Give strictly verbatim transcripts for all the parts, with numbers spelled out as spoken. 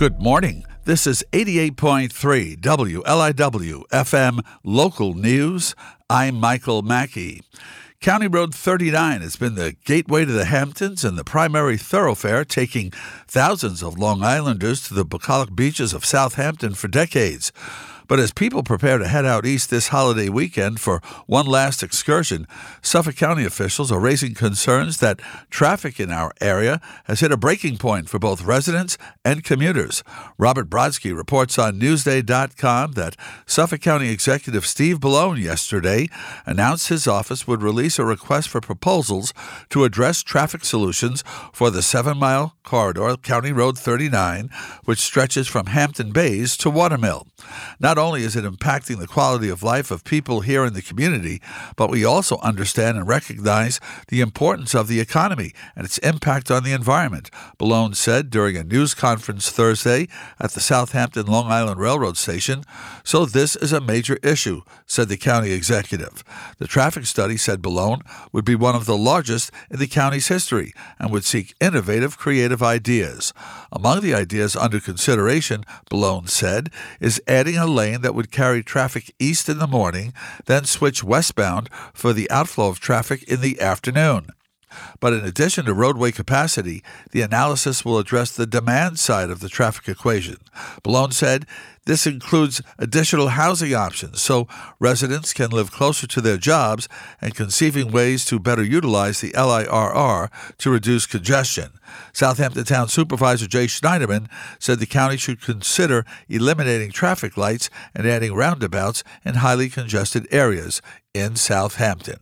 Good morning. This is eighty-eight point three W L I W F M Local News. I'm Michael Mackey. County Road thirty-nine has been the gateway to the Hamptons and the primary thoroughfare, taking thousands of Long Islanders to the bucolic beaches of Southampton for decades. But as people prepare to head out east this holiday weekend for one last excursion, Suffolk County officials are raising concerns that traffic in our area has hit a breaking point for both residents and commuters. Robert Brodsky reports on Newsday dot com that Suffolk County Executive Steve Bellone yesterday announced his office would release a request for proposals to address traffic solutions for the seven-mile corridor, County Road thirty-nine, which stretches from Hampton Bays to Watermill. Not only is it impacting the quality of life of people here in the community, but we also understand and recognize the importance of the economy and its impact on the environment, Bellone said during a news conference Thursday at the Southampton Long Island Railroad Station. So this is a major issue, said the county executive. The traffic study, said Bellone, would be one of the largest in the county's history and would seek innovative, creative ideas. Among the ideas under consideration, Bellone said, is adding a lane that would carry traffic east in the morning, then switch westbound for the outflow of traffic in the afternoon. But in addition to roadway capacity, the analysis will address the demand side of the traffic equation. Bellone said this includes additional housing options so residents can live closer to their jobs and conceiving ways to better utilize the L I R R to reduce congestion. Southampton Town Supervisor Jay Schneiderman said the county should consider eliminating traffic lights and adding roundabouts in highly congested areas in Southampton.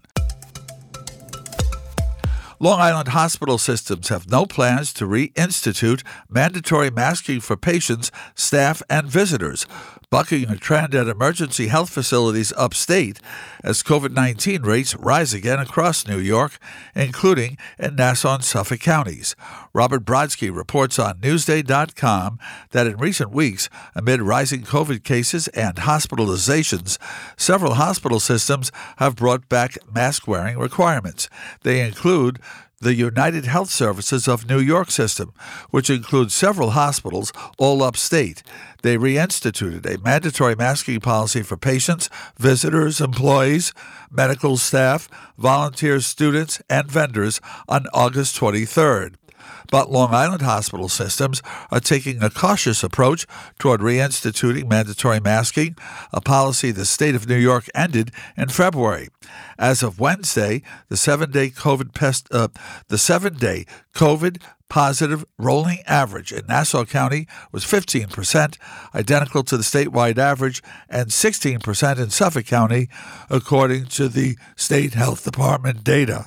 Long Island hospital systems have no plans to reinstitute mandatory masking for patients, staff, and visitors, bucking a trend at emergency health facilities upstate as COVID nineteen rates rise again across New York, including in Nassau and Suffolk counties. Robert Brodsky reports on Newsday dot com that in recent weeks, amid rising COVID cases and hospitalizations, several hospital systems have brought back mask-wearing requirements. They include the United Health Services of New York system, which includes several hospitals all upstate. They reinstituted a mandatory masking policy for patients, visitors, employees, medical staff, volunteers, students, and vendors on August twenty-third. But Long Island hospital systems are taking a cautious approach toward reinstituting mandatory masking, a policy the state of New York ended in February. As of Wednesday, the seven-day COVID pest, uh, the seven-day COVID positive rolling average in Nassau County was fifteen percent, identical to the statewide average, and sixteen percent in Suffolk County, according to the State Health Department data.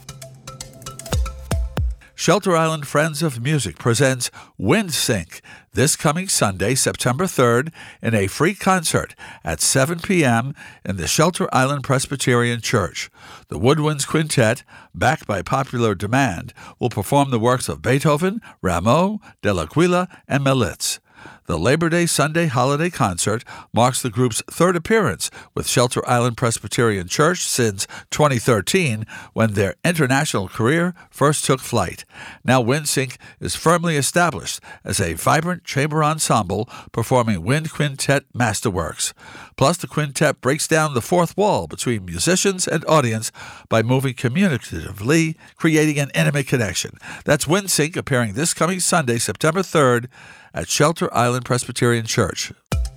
Shelter Island Friends of Music presents WindSync this coming Sunday, September third, in a free concert at seven p.m. in the Shelter Island Presbyterian Church. The Woodwinds Quintet, backed by popular demand, will perform the works of Beethoven, Rameau, De l'Aquila, and Melitz. The Labor Day Sunday holiday concert marks the group's third appearance with Shelter Island Presbyterian Church since twenty thirteen, when their international career first took flight. Now WindSync is firmly established as a vibrant chamber ensemble performing wind quintet masterworks. Plus, the quintet breaks down the fourth wall between musicians and audience by moving communicatively, creating an intimate connection. That's WindSync, appearing this coming Sunday, September third, at Shelter Island Presbyterian Church.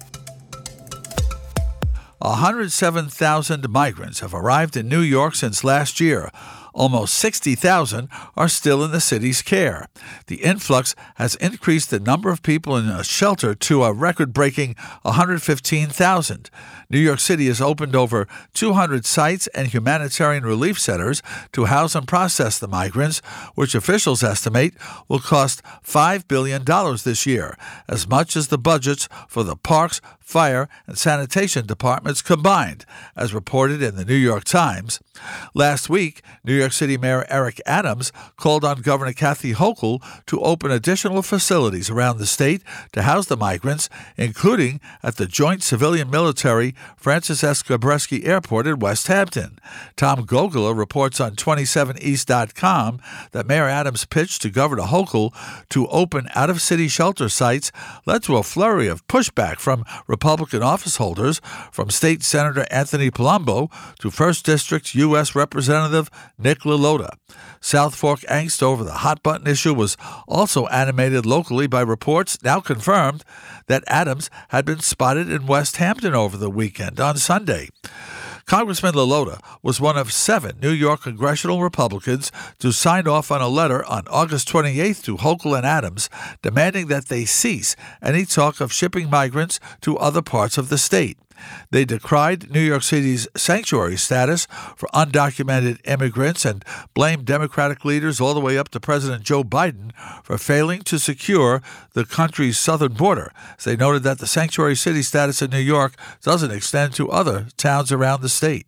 one hundred seven thousand migrants have arrived in New York since last year. Almost sixty thousand are still in the city's care. The influx has increased the number of people in a shelter to a record-breaking one hundred fifteen thousand. New York City has opened over two hundred sites and humanitarian relief centers to house and process the migrants, which officials estimate will cost five billion dollars this year, as much as the budgets for the parks, fire, and sanitation departments combined, as reported in the New York Times. Last week, New York City Mayor Eric Adams called on Governor Kathy Hochul to open additional facilities around the state to house the migrants, including at the Joint Civilian-Military Francis S. Gabreski Airport in West Hampton. Tom Gogula reports on twenty-seven east dot com that Mayor Adams' pitch to Governor Hochul to open out-of-city shelter sites led to a flurry of pushback from Republican office holders, from State Senator Anthony Palumbo to first District U S Representative Nick LaLota. South Fork angst over the hot-button issue was also animated locally by reports, now confirmed, that Adams had been spotted in West Hampton over the weekend on Sunday. Congressman LaLota was one of seven New York congressional Republicans to sign off on a letter on August twenty-eighth to Hochul and Adams demanding that they cease any talk of shipping migrants to other parts of the state. They decried New York City's sanctuary status for undocumented immigrants and blamed Democratic leaders all the way up to President Joe Biden for failing to secure the country's southern border. They noted that the sanctuary city status in New York doesn't extend to other towns around the state.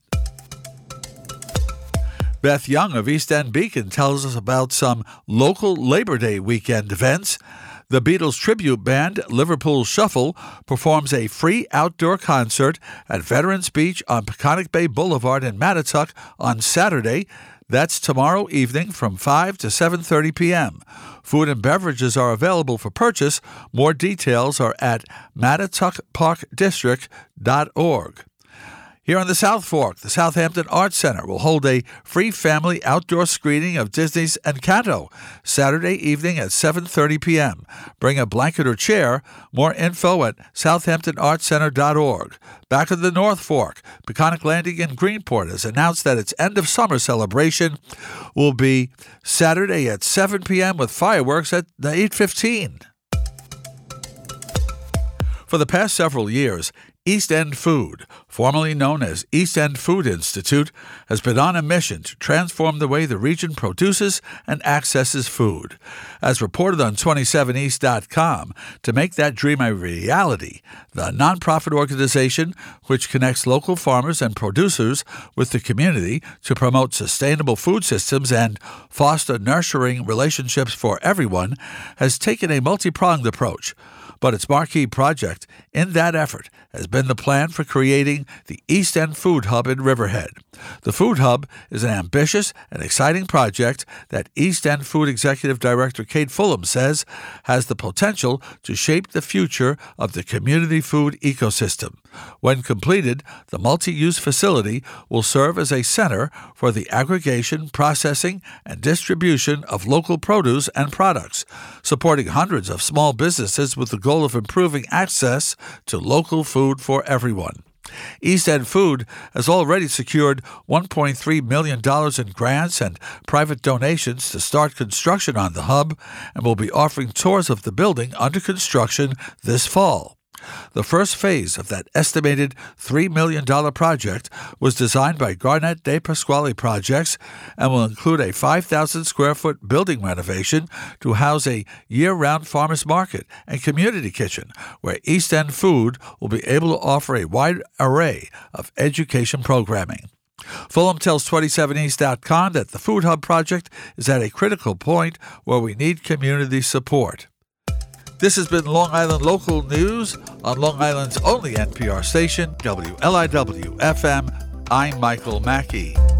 Beth Young of East End Beacon tells us about some local Labor Day weekend events. The Beatles tribute band Liverpool Shuffle performs a free outdoor concert at Veterans Beach on Peconic Bay Boulevard in Mattituck on Saturday. That's tomorrow evening from five to seven thirty p.m. Food and beverages are available for purchase. More details are at mattituck park district dot org. Here on the South Fork, the Southampton Arts Center will hold a free family outdoor screening of Disney's Encanto Saturday evening at seven thirty p.m. Bring a blanket or chair. More info at southampton arts center dot org. Back in the North Fork, Peconic Landing in Greenport has announced that its end-of-summer celebration will be Saturday at seven p.m. with fireworks at eight fifteen. For the past several years, East End Food, formerly known as East End Food Institute, has been on a mission to transform the way the region produces and accesses food. As reported on twenty-seven east dot com, to make that dream a reality, the nonprofit organization, which connects local farmers and producers with the community to promote sustainable food systems and foster nurturing relationships for everyone, has taken a multi-pronged approach. But its marquee project in that effort has been the plan for creating the East End Food Hub in Riverhead. The Food Hub is an ambitious and exciting project that East End Food Executive Director Kate Fulham says has the potential to shape the future of the community food ecosystem. When completed, the multi-use facility will serve as a center for the aggregation, processing, and distribution of local produce and products, supporting hundreds of small businesses with the goal of improving access to local food for everyone. East End Food has already secured one point three million dollars in grants and private donations to start construction on the hub and will be offering tours of the building under construction this fall. The first phase of that estimated three million dollars project was designed by Garnett De Pasquale Projects and will include a five thousand square foot building renovation to house a year-round farmers market and community kitchen, where East End Food will be able to offer a wide array of education programming. Fulham tells twenty-seven east dot com that the Food Hub project is at a critical point where we need community support. This has been Long Island Local News on Long Island's only N P R station, W L I W F M. I'm Michael Mackey.